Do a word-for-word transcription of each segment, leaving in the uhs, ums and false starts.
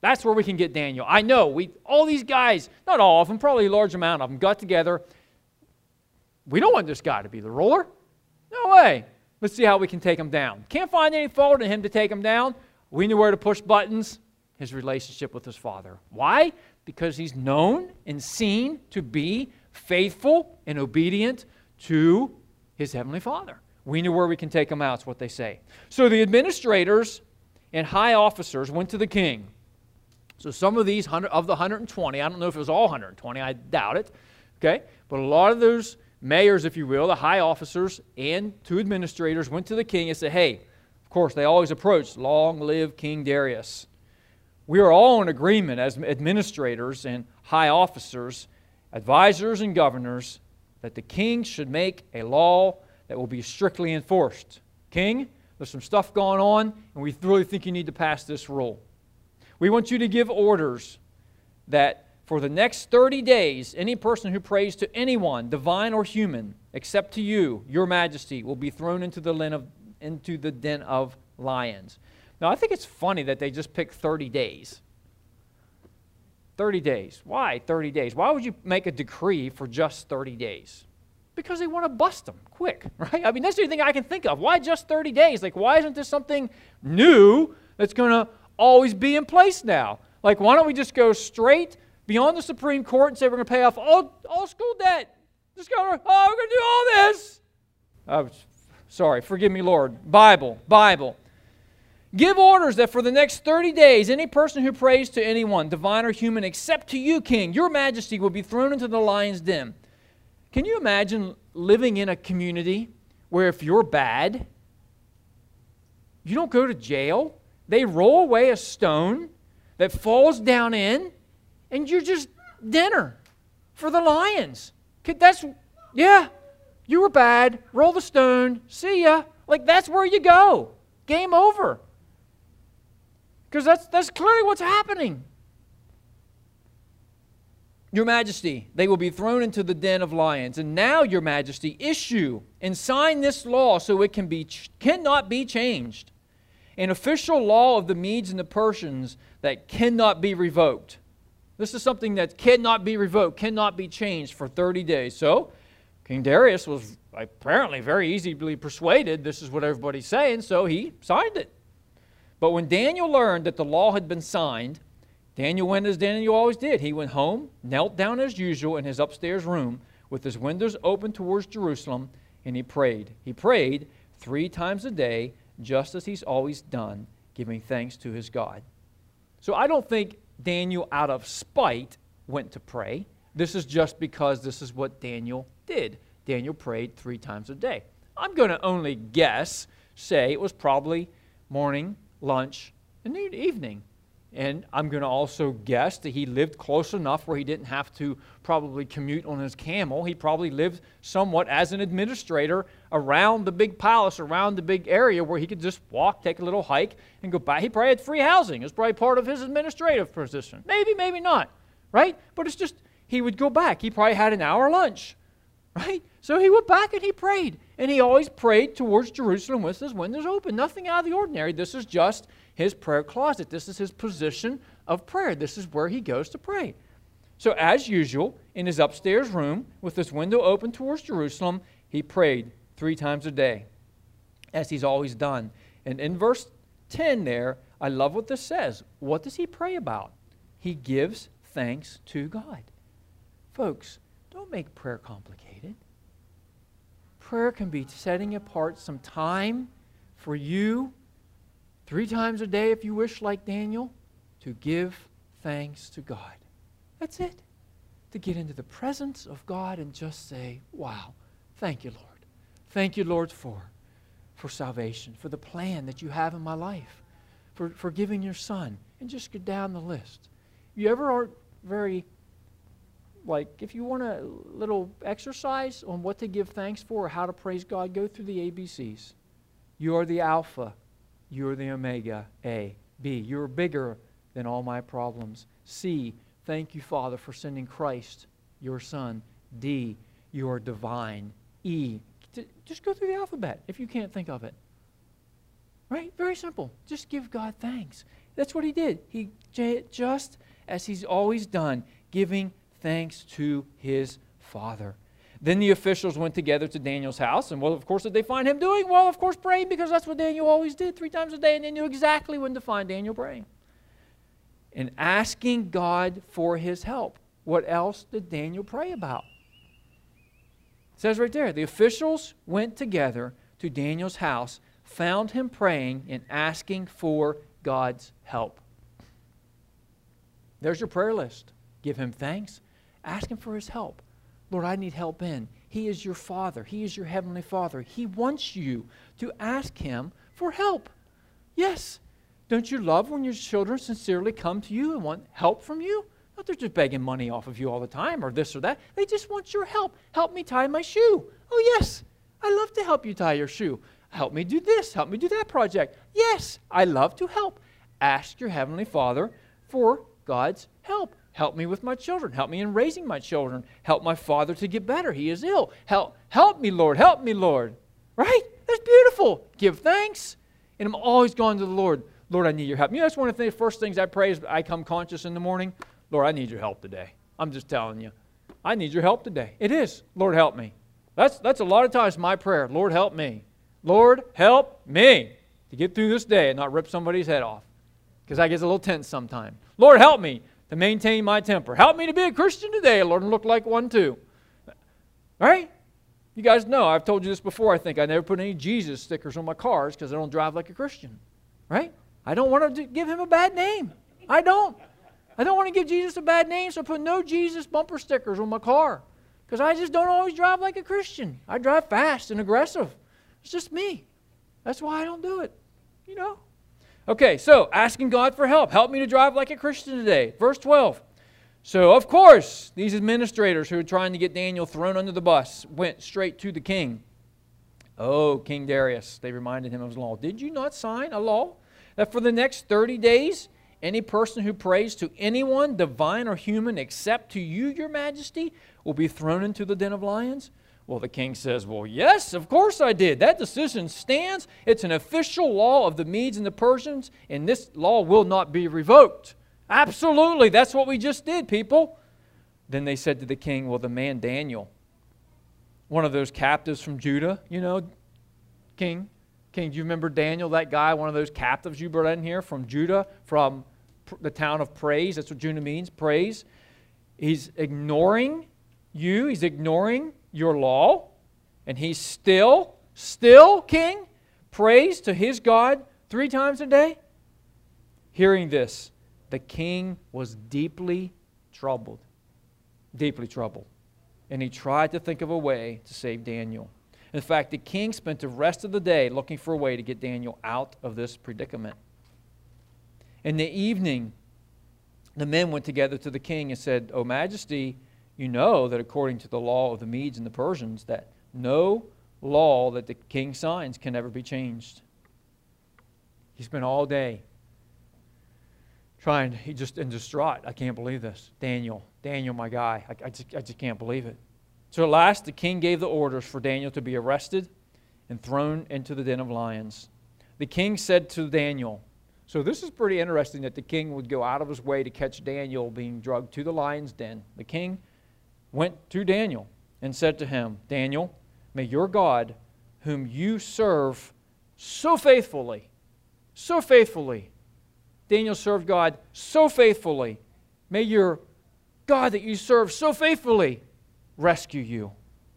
That's where we can get Daniel. I know, we all these guys, not all of them, probably a large amount of them, got together. We don't want this guy to be the ruler. No way. Let's see how we can take him down. Can't find any fault in him to take him down. We knew where to push buttons. His relationship with his father. Why? Because he's known and seen to be faithful and obedient to his heavenly Father. We knew where we can take him out, is what they say. So the administrators and high officers went to the king. So some of these, of the one hundred twenty, I don't know if it was all one hundred twenty, I doubt it, okay? But a lot of those mayors, if you will, the high officers and two administrators went to the king and said, hey, of course, they always approached, long live King Darius. We are all in agreement as administrators and high officers, advisors and governors, that the king should make a law that will be strictly enforced. King, there's some stuff going on, and we really think you need to pass this rule. We want you to give orders that for the next thirty days, any person who prays to anyone, divine or human, except to you, your majesty, will be thrown into the den of, into the den of lions. Now, I think it's funny that they just picked thirty days. thirty days. Why thirty days? Why would you make a decree for just thirty days? Because they want to bust them quick, right? I mean, that's the only thing I can think of. Why just thirty days? Like, why isn't this something new that's going to always be in place now? Like, why don't we just go straight beyond the Supreme Court and say we're going to pay off all, all school debt? Just go, oh, we're going to do all this. Oh, sorry, forgive me, Lord. Bible, Bible. Give orders that for the next thirty days, any person who prays to anyone, divine or human, except to you, King, your majesty, will be thrown into the lion's den. Can you imagine living in a community where if you're bad, you don't go to jail? They roll away a stone that falls down in, and you're just dinner for the lions. That's, yeah, you were bad, roll the stone, see ya. Like, that's where you go. Game over. Because that's, that's clearly what's happening. Your Majesty, they will be thrown into the den of lions. And now, Your Majesty, issue and sign this law so it can be cannot be changed. An official law of the Medes and the Persians that cannot be revoked. This is something that cannot be revoked, cannot be changed for thirty days. So, King Darius was apparently very easily persuaded. This is what everybody's saying, so he signed it. But when Daniel learned that the law had been signed, Daniel went as Daniel always did. He went home, knelt down as usual in his upstairs room with his windows open towards Jerusalem, and he prayed. He prayed three times a day, just as he's always done, giving thanks to his God. So I don't think Daniel, out of spite, went to pray. This is just because this is what Daniel did. Daniel prayed three times a day. I'm going to only guess, say it was probably morning, lunch, and evening. And I'm going to also guess that he lived close enough where he didn't have to probably commute on his camel. He probably lived somewhat as an administrator around the big palace, around the big area where he could just walk, take a little hike, and go back. He probably had free housing. It was probably part of his administrative position. Maybe, maybe not, right? But it's just, he would go back. He probably had an hour lunch, right? So he went back and he prayed. And he always prayed towards Jerusalem with his windows open. Nothing out of the ordinary. This is just his prayer closet. This is his position of prayer. This is where he goes to pray. So as usual, in his upstairs room, with his window open towards Jerusalem, he prayed three times a day, as he's always done. And in verse ten there, I love what this says. What does he pray about? He gives thanks to God. Folks, don't make prayer complicated. Prayer can be setting apart some time for you, three times a day if you wish, like Daniel, to give thanks to God. That's it. To get into the presence of God and just say, wow, thank you, Lord. Thank you, Lord, for, for salvation, for the plan that you have in my life, for, for giving your Son, and just go down the list. You ever aren't very, like, if you want a little exercise on what to give thanks for or how to praise God, go through the A B Cs. You are the Alpha. You are the Omega. A. B. You are bigger than all my problems. C. Thank you, Father, for sending Christ, your Son. D. You are divine. E. Just go through the alphabet if you can't think of it. Right? Very simple. Just give God thanks. That's what he did. He just as he's always done, giving thanks to his Father. Then the officials went together to Daniel's house, and well, of course, did they find him doing? Well, of course, praying, because that's what Daniel always did, three times a day, and they knew exactly when to find Daniel praying. And asking God for his help. What else did Daniel pray about? It says right there, the officials went together to Daniel's house, found him praying and asking for God's help. There's your prayer list. Give him thanks. Ask him for his help. Lord, I need help in. He is your Father. He is your Heavenly Father. He wants you to ask him for help. Yes. Don't you love when your children sincerely come to you and want help from you? Not they're just begging money off of you all the time or this or that. They just want your help. Help me tie my shoe. Oh, yes. I love to help you tie your shoe. Help me do this. Help me do that project. Yes, I love to help. Ask your Heavenly Father for God's help. Help me with my children. Help me in raising my children. Help my father to get better. He is ill. Help, help me, Lord. Help me, Lord. Right? That's beautiful. Give thanks. And I'm always going to the Lord. Lord, I need your help. You know, that's one of the first things I pray as I come conscious in the morning. Lord, I need your help today. I'm just telling you. I need your help today. It is. Lord, help me. That's, that's a lot of times my prayer. Lord, help me. Lord, help me to get through this day and not rip somebody's head off. Because I get a little tense sometimes. Lord, help me to maintain my temper. Help me to be a Christian today, Lord, and look like one too. Right? You guys know, I've told you this before, I think. I never put any Jesus stickers on my cars because I don't drive like a Christian. Right? I don't want to give him a bad name. I don't. I don't want to give Jesus a bad name, so I put no Jesus bumper stickers on my car. Because I just don't always drive like a Christian. I drive fast and aggressive. It's just me. That's why I don't do it. You know? Okay, so asking God for help. Help me to drive like a Christian today. Verse twelve. So, of course, these administrators who were trying to get Daniel thrown under the bus went straight to the king. Oh, King Darius, they reminded him of his law. Did you not sign a law that for the next thirty days, any person who prays to anyone, divine or human, except to you, your majesty, will be thrown into the den of lions? Well, the king says, well, yes, of course I did. That decision stands. It's an official law of the Medes and the Persians, and this law will not be revoked. Absolutely. That's what we just did, people. Then they said to the king, well, the man Daniel, one of those captives from Judah, you know, king, king, do you remember Daniel, that guy, one of those captives you brought in here from Judah, from the town of praise? That's what Judah means, praise. He's ignoring you. He's ignoring your law, and he's still, still, king, prays to his God three times a day. Hearing this, the king was deeply troubled, deeply troubled, and he tried to think of a way to save Daniel. In fact, the king spent the rest of the day looking for a way to get Daniel out of this predicament. In the evening, the men went together to the king and said, O Majesty, you know that according to the law of the Medes and the Persians, that no law that the king signs can ever be changed. He spent all day trying, he just in distraught. I can't believe this. Daniel, Daniel, my guy, I, I, just, I just can't believe it. So at last the king gave the orders for Daniel to be arrested and thrown into the den of lions. The king said to Daniel, so this is pretty interesting that the king would go out of his way to catch Daniel being dragged to the lion's den. The king went to Daniel and said to him, Daniel, may your God, whom you serve so faithfully, so faithfully, Daniel served God so faithfully, may your God that you serve so faithfully rescue you.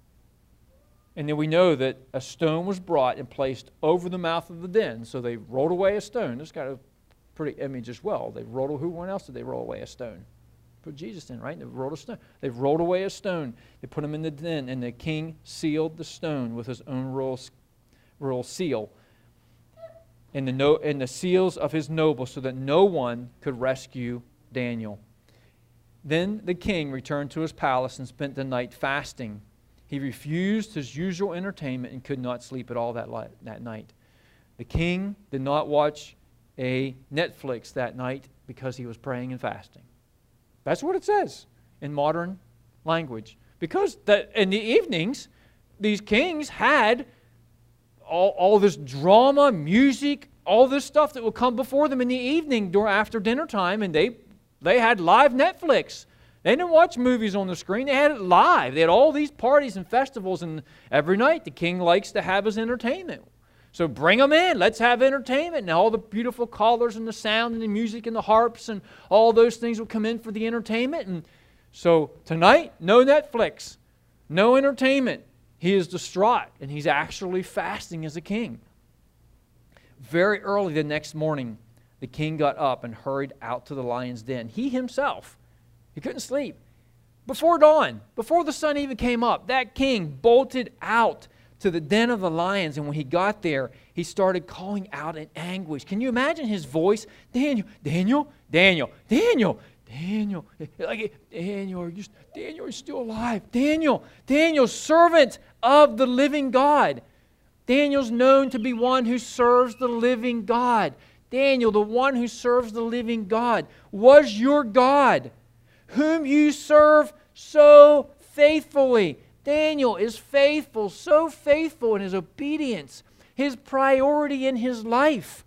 And then we know that a stone was brought and placed over the mouth of the den. So they rolled away a stone. This got a pretty image as well. They rolled, who else did they roll away a stone? Put Jesus in, right? They rolled a stone. They rolled away a stone. They put him in the den, and the king sealed the stone with his own royal, royal seal and the, no, and the seals of his nobles, so that no one could rescue Daniel. Then the king returned to his palace and spent the night fasting. He refused his usual entertainment and could not sleep at all that, light, that night. The king did not watch a Netflix that night because he was praying and fasting. That's what it says in modern language. Because the, in the evenings, these kings had all, all this drama, music, all this stuff that would come before them in the evening during, after dinner time, and they, they had live Netflix. They didn't watch movies on the screen. They had it live. They had all these parties and festivals, and every night the king likes to have his entertainment. So bring them in. Let's have entertainment. And all the beautiful colors and the sound and the music and the harps and all those things will come in for the entertainment. And so tonight, no Netflix, no entertainment. He is distraught, and he's actually fasting as a king. Very early the next morning, the king got up and hurried out to the lion's den. He himself, he couldn't sleep. Before dawn, before the sun even came up, that king bolted out to the den of the lions, and when he got there, he started calling out in anguish. Can you imagine his voice? Daniel, Daniel, Daniel, Daniel, Daniel, like, Daniel, are you, Daniel, are you still alive? Daniel, Daniel, servant of the living God. Daniel's known to be one who serves the living God. Daniel, the one who serves the living God, was your God, whom you serve so faithfully. Daniel is faithful, so faithful in his obedience. His priority in his life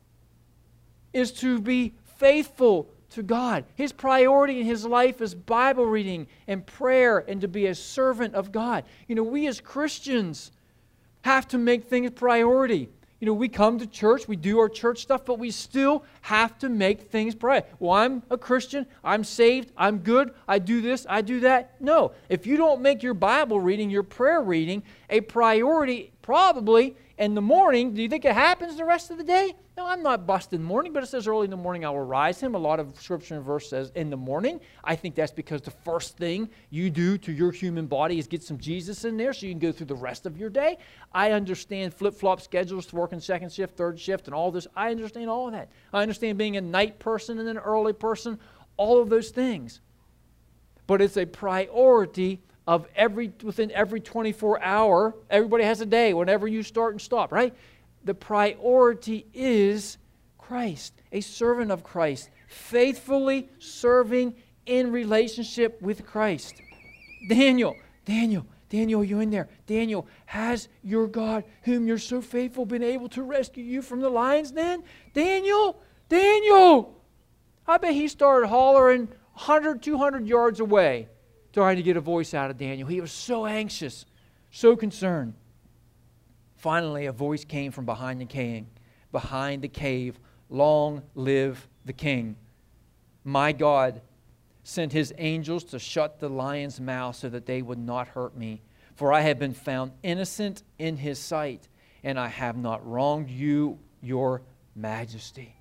is to be faithful to God. His priority in his life is Bible reading and prayer and to be a servant of God. You know, we as Christians have to make things priority. You know, we come to church, we do our church stuff, but we still have to make things priority. Well, I'm a Christian, I'm saved, I'm good, I do this, I do that. No, if you don't make your Bible reading, your prayer reading a priority, probably in the morning, do you think it happens the rest of the day? No, I'm not busting in the morning, but it says early in the morning I will rise him. A lot of scripture and verse says in the morning. I think that's because the first thing you do to your human body is get some Jesus in there so you can go through the rest of your day. I understand flip-flop schedules to work in second shift, third shift, and all this. I understand all of that. I understand being a night person and an early person, all of those things. But it's a priority of every within every twenty-four hour. Everybody has a day whenever you start and stop, right? The priority is Christ, a servant of Christ, faithfully serving in relationship with Christ. Daniel, Daniel, Daniel, are you in there? Daniel, has your God, whom you're so faithful, been able to rescue you from the lion's den? Daniel, Daniel! I bet he started hollering one hundred, two hundred yards away, trying to get a voice out of Daniel. He was so anxious, so concerned. Finally, a voice came from behind the cave. Behind the cave, long live the king. My God sent his angels to shut the lion's mouth so that they would not hurt me. For I have been found innocent in his sight, and I have not wronged you, your majesty.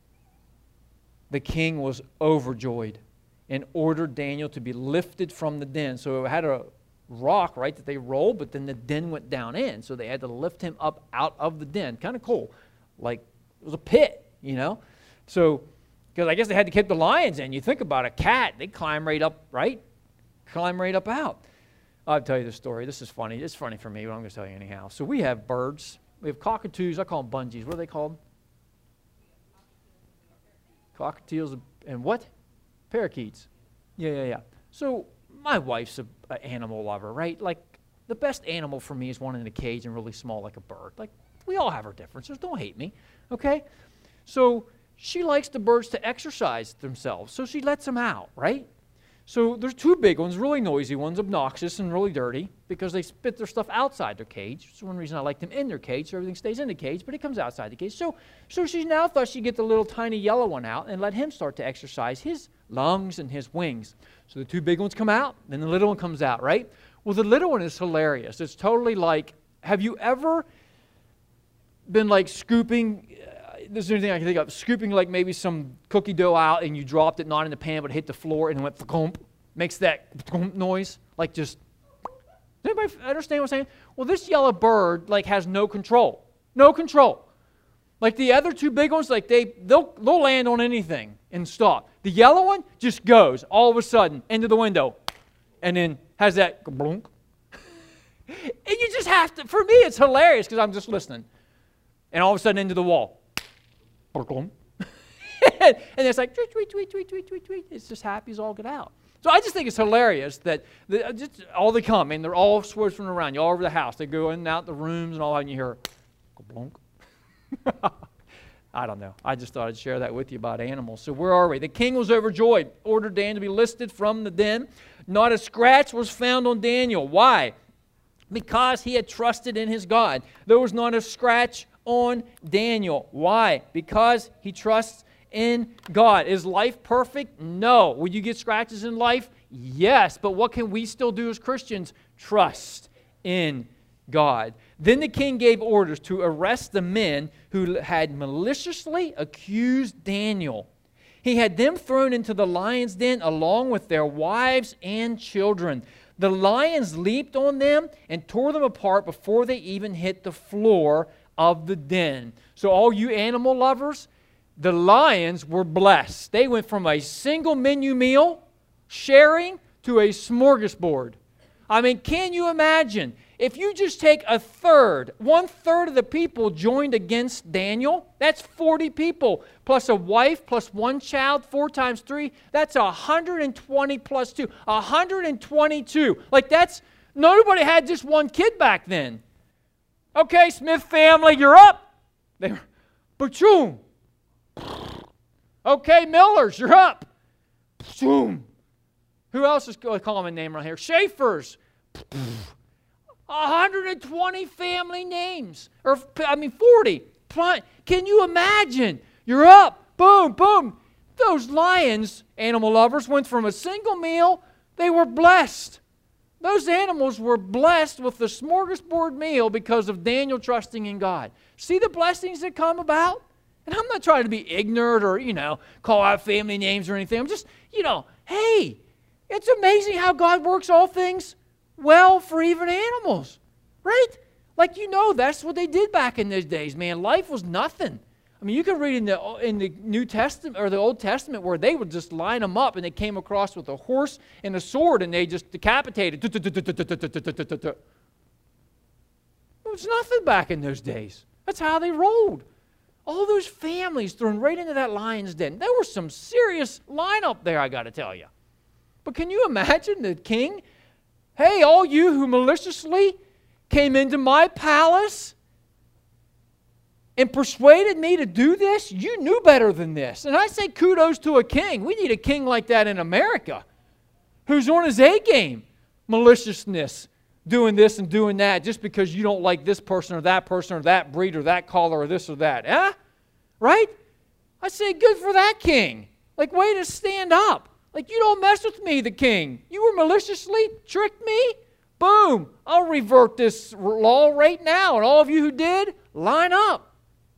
The king was overjoyed and ordered Daniel to be lifted from the den. So it had a rock, right, that they rolled, but then the den went down in. So they had to lift him up out of the den. Kind of cool. Like, it was a pit, you know. So, because I guess they had to keep the lions in. You think about a cat, they climb right up, right? Climb right up out. I'll tell you the story. This is funny. It's funny for me, but I'm going to tell you anyhow. So we have birds. We have cockatoos. I call them bungees. What are they called? Cockatiels and what? Parakeets. Yeah, yeah, yeah. So my wife's an animal lover, right? Like, the best animal for me is one in a cage and really small like a bird. Like, we all have our differences. Don't hate me, okay? So she likes the birds to exercise themselves, so she lets them out, right? So there's two big ones, really noisy ones, obnoxious and really dirty, because they spit their stuff outside their cage. It's one reason I like them in their cage, so everything stays in the cage, but it comes outside the cage. So, so she now thought she'd get the little tiny yellow one out and let him start to exercise his lungs and his wings. So the two big ones come out, then the little one comes out, right? Well, the little one is hilarious. It's totally like, have you ever been like scooping, uh, this is the only thing I can think of, scooping like maybe some cookie dough out and you dropped it not in the pan but hit the floor and it went thump, makes that thump noise, like just, does anybody understand what I'm saying? Well, this yellow bird like has no control, no control. Like the other two big ones, like they, they'll, they'll land on anything and stop. The yellow one just goes all of a sudden into the window and then has that blunk. And you just have to, for me it's hilarious because I'm just listening. And all of a sudden into the wall. And it's like, tweet, tweet, tweet, tweet, tweet, tweet, tweet. It's just happy as all get out. So I just think it's hilarious that the, just all they come, and they're all swirling around you all over the house. They go in and out the rooms and all that, and you hear, blunk. I don't know. I just thought I'd share that with you about animals. So where are we? The king was overjoyed, ordered Daniel to be listed from the den. Not a scratch was found on Daniel. Why? Because he had trusted in his God. There was not a scratch on Daniel. Why? Because he trusts in God. Is life perfect? No. Will you get scratches in life? Yes. But what can we still do as Christians? Trust in God. Then the king gave orders to arrest the men who had maliciously accused Daniel. He had them thrown into the lion's den along with their wives and children. The lions leaped on them and tore them apart before they even hit the floor of the den. So all you animal lovers, the lions were blessed. They went from a single menu meal, sharing, to a smorgasbord. I mean, can you imagine? If you just take a third, one third of the people joined against Daniel, that's forty people, plus a wife, plus one child, four times three, that's one hundred twenty plus two, one hundred twenty-two. Like that's, nobody had just one kid back then. Okay, Smith family, you're up. They were, boom. Okay, Millers, you're up. Boom. Who else is going to call him a name right here? Schaefer's. one hundred twenty family names. Or, I mean, forty. Can you imagine? You're up. Boom, boom. Those lions, animal lovers, went from a single meal. They were blessed. Those animals were blessed with the smorgasbord meal because of Daniel trusting in God. See the blessings that come about? And I'm not trying to be ignorant or, you know, call out family names or anything. I'm just, you know, hey, it's amazing how God works all things well for even animals, right? Like, you know, that's what they did back in those days, man. Life was nothing. I mean, you can read in the in the New Testament or the Old Testament where they would just line them up and they came across with a horse and a sword and they just decapitated. It was nothing back in those days. That's how they rolled. All those families thrown right into that lion's den. There was some serious lineup there, I got to tell you. But can you imagine the king? Hey, all you who maliciously came into my palace and persuaded me to do this, you knew better than this. And I say kudos to a king. We need a king like that in America who's on his A game. Maliciousness, doing this and doing that just because you don't like this person or that person or that breed or that color or this or that. Huh? Right? I say good for that king. Like, way to stand up. Like, you don't mess with me, the king. You were maliciously tricked me? Boom. I'll revert this law right now. And all of you who did, line up.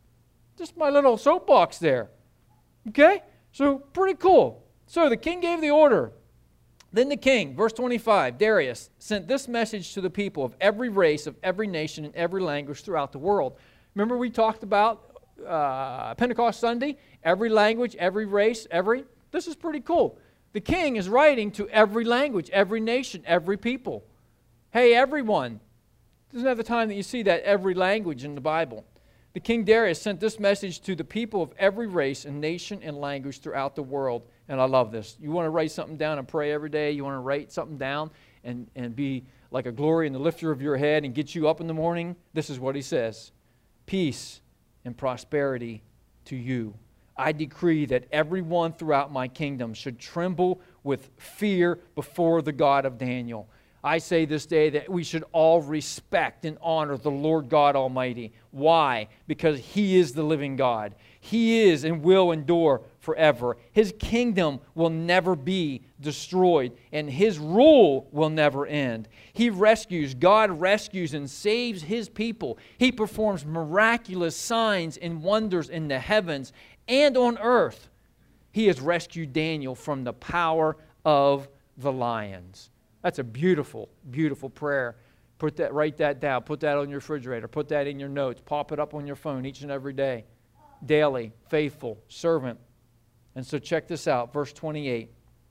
Just my little soapbox there. Okay? So, pretty cool. So, the king gave the order. Then the king, verse twenty-five, Darius, sent this message to the people of every race, of every nation, and every language throughout the world. Remember we talked about uh, Pentecost Sunday? Every language, every race, every... This is pretty cool. The king is writing to every language, every nation, every people. Hey, everyone. Isn't that the time that you see that every language in the Bible? The King Darius sent this message to the people of every race and nation and language throughout the world. And I love this. You want to write something down and pray every day? You want to write something down and, and be like a glory in the lifter of your head and get you up in the morning? This is what he says. Peace and prosperity to you. I decree that everyone throughout my kingdom should tremble with fear before the God of Daniel. I say this day that we should all respect and honor the Lord God Almighty. Why? Because He is the living God. He is and will endure forever. His kingdom will never be destroyed, and His rule will never end. He rescues, God rescues and saves His people. He performs miraculous signs and wonders in the heavens and on earth. He has rescued Daniel from the power of the lions. That's a beautiful, beautiful prayer. Put that, write that down. Put that on your refrigerator. Put that in your notes. Pop it up on your phone each and every day. Daily, faithful, servant. And so check this out, verse twenty-eight.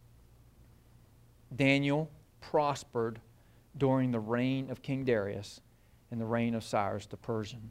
Daniel prospered during the reign of King Darius and the reign of Cyrus the Persian.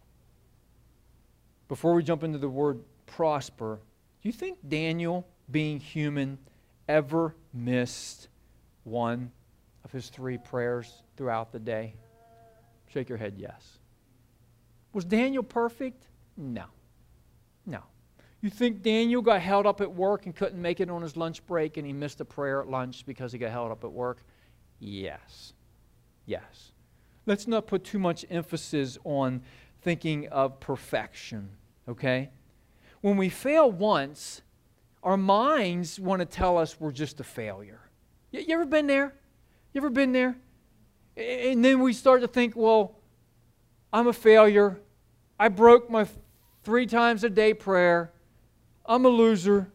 Before we jump into the word prosper, do you think Daniel, being human, ever missed one of his three prayers throughout the day? Shake your head, yes. Was Daniel perfect? No. No. You think Daniel got held up at work and couldn't make it on his lunch break and he missed a prayer at lunch because he got held up at work? Yes. Yes. Let's not put too much emphasis on thinking of perfection, okay? When we fail once, our minds want to tell us we're just a failure. You, you ever been there? You ever been there? And then we start to think, well, I'm a failure. I broke my three times a day prayer. I'm a loser.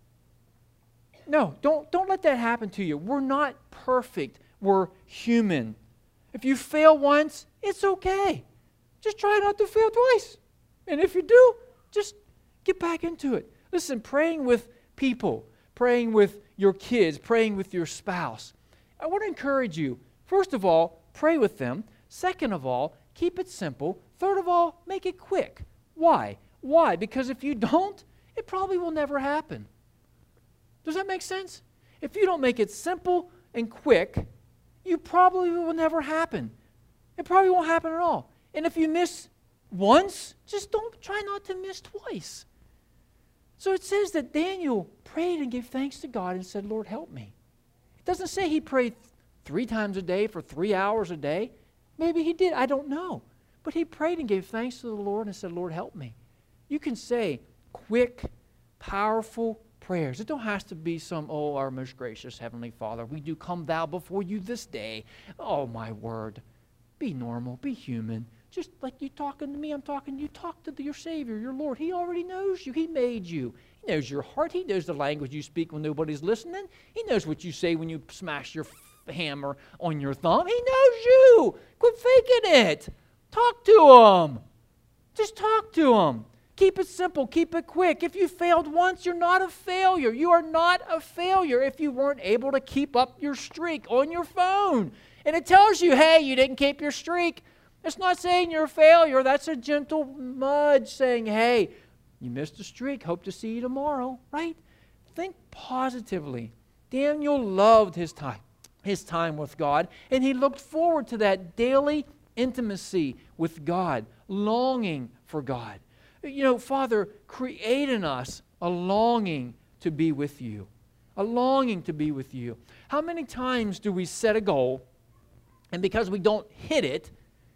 No, don't, don't let that happen to you. We're not perfect. We're human. If you fail once, it's okay. Just try not to fail twice. And if you do, just get back into it. Listen, praying with people, praying with your kids, praying with your spouse. I want to encourage you, first of all, pray with them. Second of all, keep it simple. Third of all, make it quick. Why? Why? Because if you don't, it probably will never happen. Does that make sense? If you don't make it simple and quick, you probably will never happen. It probably won't happen at all. And if you miss once, just don't try not to miss twice. So it says that Daniel prayed and gave thanks to God and said, Lord, help me. It doesn't say he prayed three times a day for three hours a day. Maybe he did. I don't know. But he prayed and gave thanks to the Lord and said, Lord, help me. You can say quick, powerful prayers. It don't have to be some, oh, our most gracious Heavenly Father, we do come thou before you this day. Oh, my word. Be normal. Be human. Just like you talking to me, I'm talking to you. Talk to your Savior, your Lord. He already knows you. He made you. He knows your heart. He knows the language you speak when nobody's listening. He knows what you say when you smash your hammer on your thumb. He knows you. Quit faking it. Talk to him. Just talk to him. Keep it simple. Keep it quick. If you failed once, you're not a failure. You are not a failure if you weren't able to keep up your streak on your phone. And it tells you, hey, you didn't keep your streak. It's not saying you're a failure. That's a gentle nudge saying, hey, you missed a streak. Hope to see you tomorrow, right? Think positively. Daniel loved his time, his time with God, and he looked forward to that daily intimacy with God, longing for God. You know, Father, create in us a longing to be with you, a longing to be with you. How many times do we set a goal, and because we don't hit it,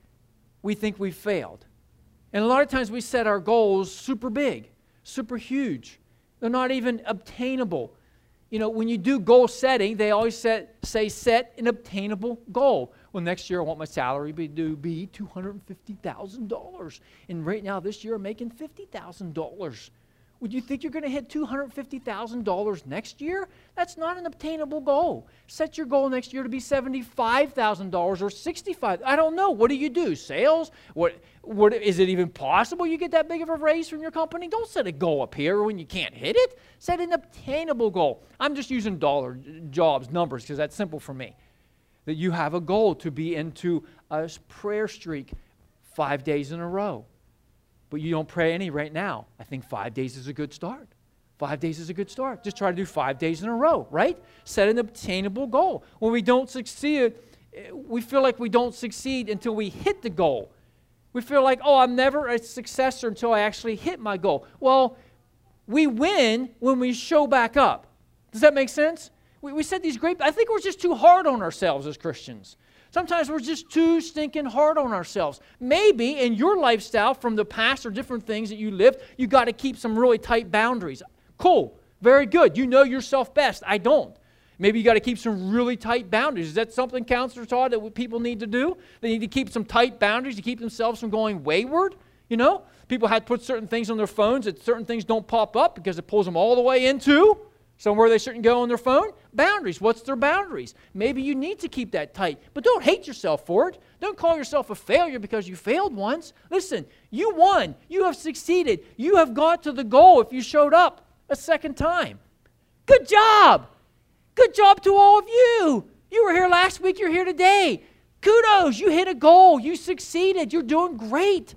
we think we've failed? And a lot of times we set our goals super big, super huge. They're not even obtainable. You know, when you do goal setting, they always set, say set an obtainable goal. Well, next year I want my salary to be two hundred fifty thousand dollars. And right now this year I'm making fifty thousand dollars. Would you think you're going to hit two hundred fifty thousand dollars next year? That's not an obtainable goal. Set your goal next year to be seventy-five thousand dollars or sixty-five thousand dollars. I don't know. What do you do? Sales? What, what, is it even possible you get that big of a raise from your company? Don't set a goal up here when you can't hit it. Set an obtainable goal. I'm just using dollar jobs, numbers, because that's simple for me. That you have a goal to be into a prayer streak five days in a row. But you don't pray any right now. I think five days is a good start. Five days is a good start. Just try to do five days in a row, right? Set an obtainable goal. When we don't succeed, we feel like we don't succeed until we hit the goal. We feel like, oh, I'm never a successor until I actually hit my goal. Well, we win when we show back up. Does that make sense? We, we said these great, I think we're just too hard on ourselves as Christians. Sometimes we're just too stinking hard on ourselves. Maybe in your lifestyle from the past or different things that you lived, you got to keep some really tight boundaries. Cool. Very good. You know yourself best. I don't. Maybe you got to keep some really tight boundaries. Is that something counselors taught that people need to do? They need to keep some tight boundaries to keep themselves from going wayward. You know, people had to put certain things on their phones that certain things don't pop up because it pulls them all the way into somewhere they shouldn't go on their phone. Boundaries. What's their boundaries? Maybe you need to keep that tight. But don't hate yourself for it. Don't call yourself a failure because you failed once. Listen, you won. You have succeeded. You have got to the goal if you showed up a second time. Good job. Good job to all of you. You were here last week. You're here today. Kudos. You hit a goal. You succeeded. You're doing great.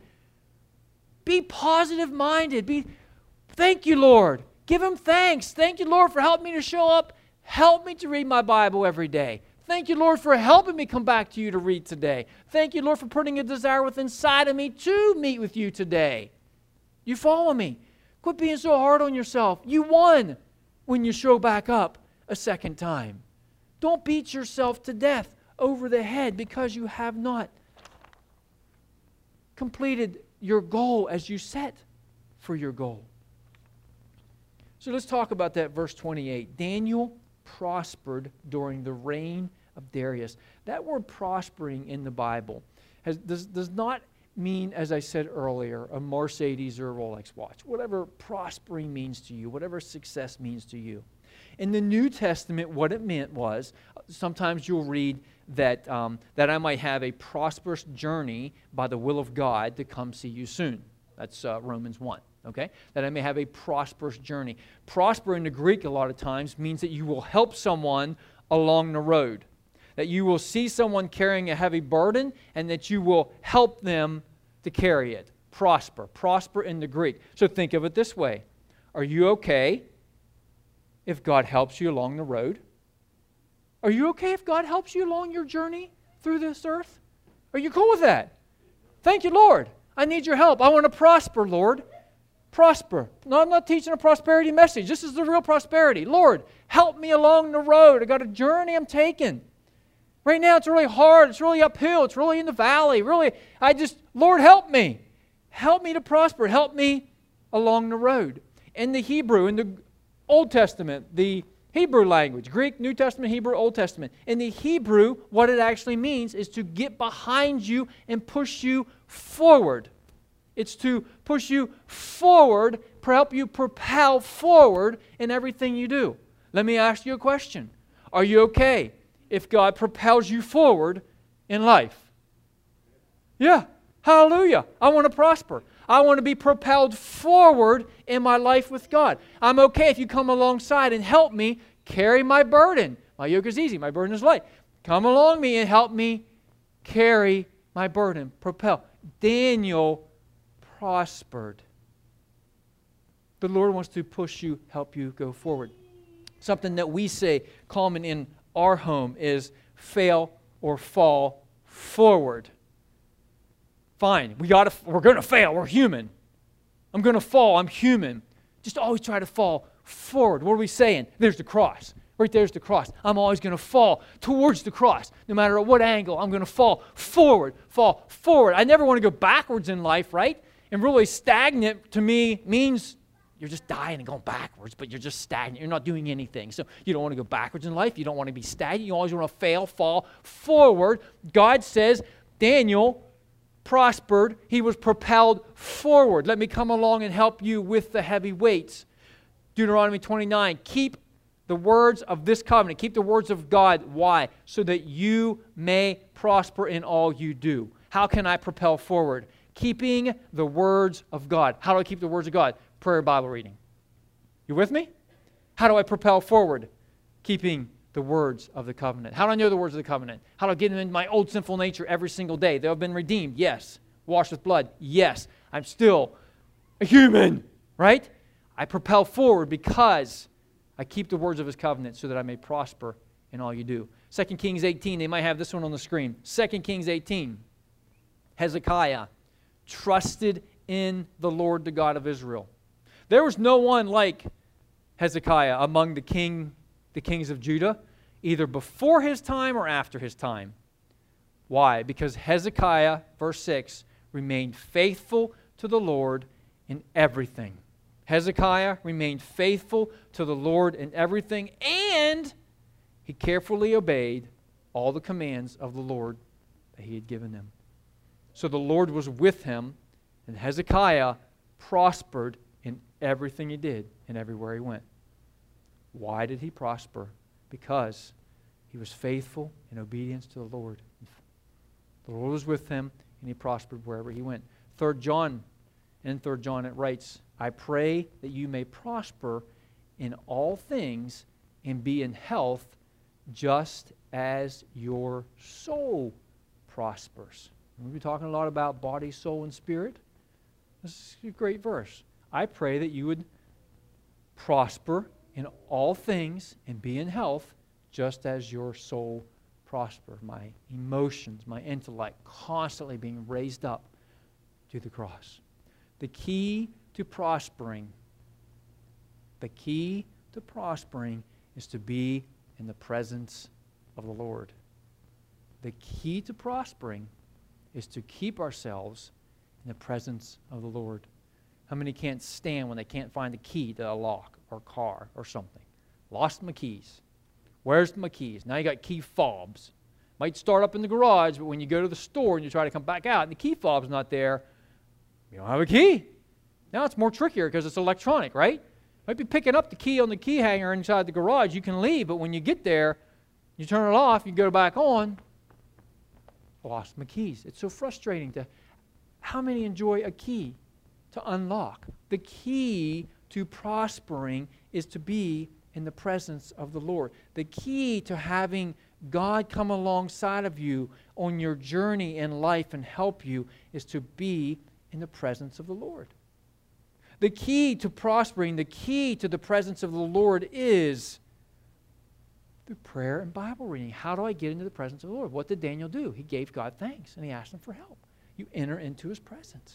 Be positive-minded. Be, thank you, Lord. Give him thanks. Thank you, Lord, for helping me to show up. Help me to read my Bible every day. Thank you, Lord, for helping me come back to you to read today. Thank you, Lord, for putting a desire within inside of me to meet with you today. You follow me? Quit being so hard on yourself. You won when you show back up a second time. Don't beat yourself to death over the head because you have not completed your goal as you set for your goal. So let's talk about that verse twenty-eight. Daniel prospered during the reign of Darius. That word prospering in the Bible has, does, does not mean, as I said earlier, a Mercedes or a Rolex watch. Whatever prospering means to you, whatever success means to you. In the New Testament, what it meant was, sometimes you'll read that, um, that I might have a prosperous journey by the will of God to come see you soon. That's uh, Romans one. Okay? That I may have a prosperous journey. Prosper in the Greek a lot of times means that you will help someone along the road. That you will see someone carrying a heavy burden and that you will help them to carry it. Prosper. Prosper in the Greek. So think of it this way. Are you okay if God helps you along the road? Are you okay if God helps you along your journey through this earth? Are you cool with that? Thank you, Lord. I need your help. I want to prosper, Lord. Prosper. No, I'm not teaching a prosperity message. This is the real prosperity. Lord, help me along the road. I got a journey I'm taking. Right now it's really hard. It's really uphill. It's really in the valley. Really, I just, Lord, help me. Help me to prosper. Help me along the road. In the Hebrew, in the Old Testament, the Hebrew language, Greek, New Testament, Hebrew, Old Testament. In the Hebrew, what it actually means is to get behind you and push you forward. It's to push you forward, help you propel forward in everything you do. Let me ask you a question. Are you okay if God propels you forward in life? Yeah. Hallelujah. I want to prosper. I want to be propelled forward in my life with God. I'm okay if you come alongside and help me carry my burden. My yoke is easy. My burden is light. Come along me and help me carry my burden. Propel. Daniel prospered. The Lord wants to push you, help you go forward. Something that we say common in our home is fail or fall forward. Fine, we gotta, we're going to fail. We're human. I'm going to fall. I'm human. Just always try to fall forward. What are we saying? There's the cross. Right there's the cross. I'm always going to fall towards the cross. No matter at what angle, I'm going to fall forward, fall forward. I never want to go backwards in life, right? And really stagnant to me means you're just dying and going backwards, but you're just stagnant. You're not doing anything. So you don't want to go backwards in life. You don't want to be stagnant. You always want to fail, fall forward. God says, Daniel prospered. He was propelled forward. Let me come along and help you with the heavy weights. Deuteronomy twenty-nine, keep the words of this covenant. Keep the words of God. Why? So that you may prosper in all you do. How can I propel forward? Keeping the words of God. How do I keep the words of God? Prayer, Bible reading. You with me? How do I propel forward? Keeping the words of the covenant. How do I know the words of the covenant? How do I get them into my old sinful nature every single day? They have been redeemed. Yes. Washed with blood. Yes. I'm still a human. Right? I propel forward because I keep the words of His covenant so that I may prosper in all you do. Second Kings eighteen. They might have this one on the screen. Second Kings eighteen. Hezekiah trusted in the Lord, the God of Israel. There was no one like Hezekiah among the king, the kings of Judah, either before his time or after his time. Why? Because Hezekiah, verse six, remained faithful to the Lord in everything. Hezekiah remained faithful to the Lord in everything, and he carefully obeyed all the commands of the Lord that He had given him. So the Lord was with him, and Hezekiah prospered in everything he did and everywhere he went. Why did he prosper? Because he was faithful in obedience to the Lord. The Lord was with him, and he prospered wherever he went. Third John, in Third John it writes, I pray that you may prosper in all things and be in health just as your soul prospers. We'll be talking a lot about body, soul, and spirit. This is a great verse. I pray that you would prosper in all things and be in health just as your soul prosper. My emotions, my intellect constantly being raised up to the cross. The key to prospering The key to prospering is to be in the presence of the Lord. The key to prospering is to keep ourselves in the presence of the Lord. How many can't stand when they can't find the key to a lock or car or something? Lost my keys. Where's my keys? Now you got key fobs. Might start up in the garage, but when you go to the store and you try to come back out and the key fob's not there, you don't have a key. Now it's more trickier because it's electronic, right? Might be picking up the key on the key hanger inside the garage. You can leave, but when you get there, you turn it off, you go back on. Lost my keys. It's so frustrating to, how many enjoy a key to unlock? The key to prospering is to be in the presence of the Lord. The key to having God come alongside of you on your journey in life and help you is to be in the presence of the Lord. The key to prospering, the key to the presence of the Lord is through prayer and Bible reading. How do I get into the presence of the Lord? What did Daniel do? He gave God thanks and he asked him for help. You enter into his presence.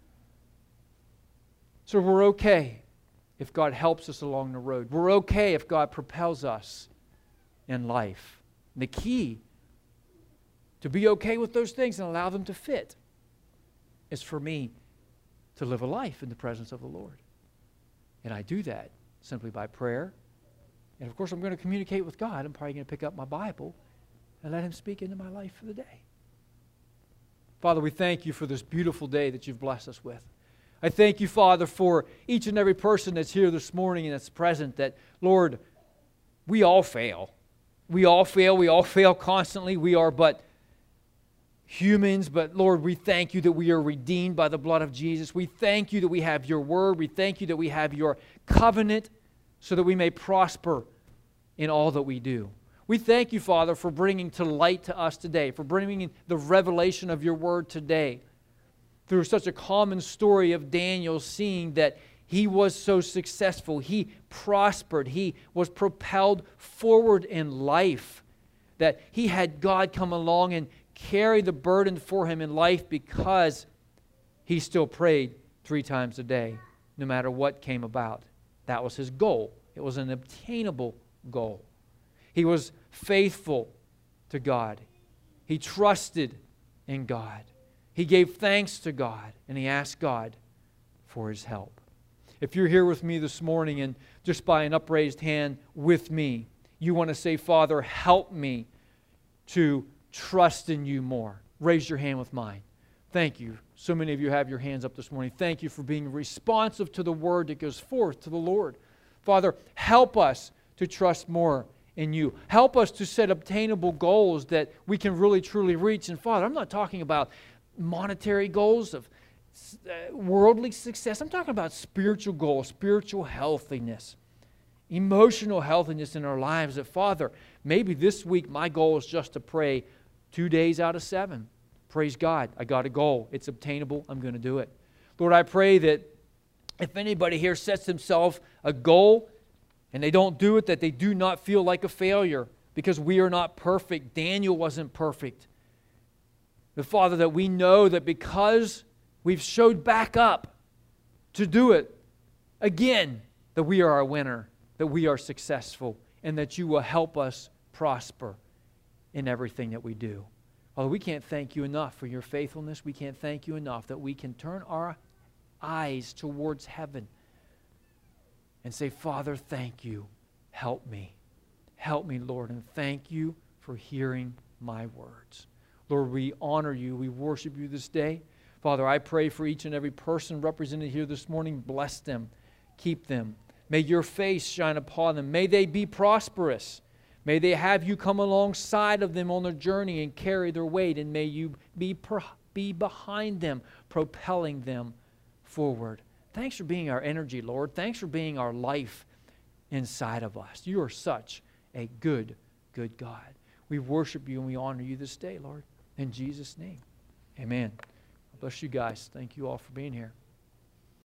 So we're okay if God helps us along the road. We're okay if God propels us in life. And the key to be okay with those things and allow them to fit is for me to live a life in the presence of the Lord. And I do that simply by prayer. And of course, I'm going to communicate with God. I'm probably going to pick up my Bible and let him speak into my life for the day. Father, we thank you for this beautiful day that you've blessed us with. I thank you, Father, for each and every person that's here this morning and that's present, that, Lord, we all fail. We all fail. We all fail constantly. We are but humans, but Lord, we thank you that we are redeemed by the blood of Jesus. We thank you that we have your word. We thank you that we have your covenant so that we may prosper in all that we do. We thank you, Father, for bringing to light to us today, for bringing the revelation of your word today through such a common story of Daniel, seeing that he was so successful. He prospered. He was propelled forward in life, that he had God come along and carry the burden for him in life because he still prayed three times a day, no matter what came about. That was his goal. It was an obtainable goal. He was faithful to God. He trusted in God. He gave thanks to God, and he asked God for his help. If you're here with me this morning and just by an upraised hand with me, you want to say, Father, help me to trust in you more. Raise your hand with mine. Thank you. So many of you have your hands up this morning. Thank you for being responsive to the word that goes forth to the Lord. Father, help us to trust more in you. Help us to set obtainable goals that we can really truly reach. And Father, I'm not talking about monetary goals of uh, worldly success. I'm talking about spiritual goals, spiritual healthiness, emotional healthiness in our lives. That Father, maybe this week my goal is just to pray two days out of seven. Praise God. I got a goal. It's obtainable. I'm going to do it. Lord, I pray that if anybody here sets themselves a goal and they don't do it, that they do not feel like a failure, because we are not perfect. Daniel wasn't perfect. But Father, that we know that because we've showed back up to do it again, that we are a winner, that we are successful, and that you will help us prosper in everything that we do. Father, we can't thank you enough for your faithfulness. We can't thank you enough that we can turn our eyes towards heaven and say, Father, thank you. Help me. Help me, Lord, and thank you for hearing my words. Lord, we honor you. We worship you this day. Father, I pray for each and every person represented here this morning. Bless them. Keep them. May your face shine upon them. May they be prosperous. May they have you come alongside of them on their journey and carry their weight. And may you be, be behind them, propelling them forward. Thanks for being our energy, Lord. Thanks for being our life inside of us. You are such a good, good God. We worship you and we honor you this day, Lord. In Jesus' name, amen. God bless you guys. Thank you all for being here.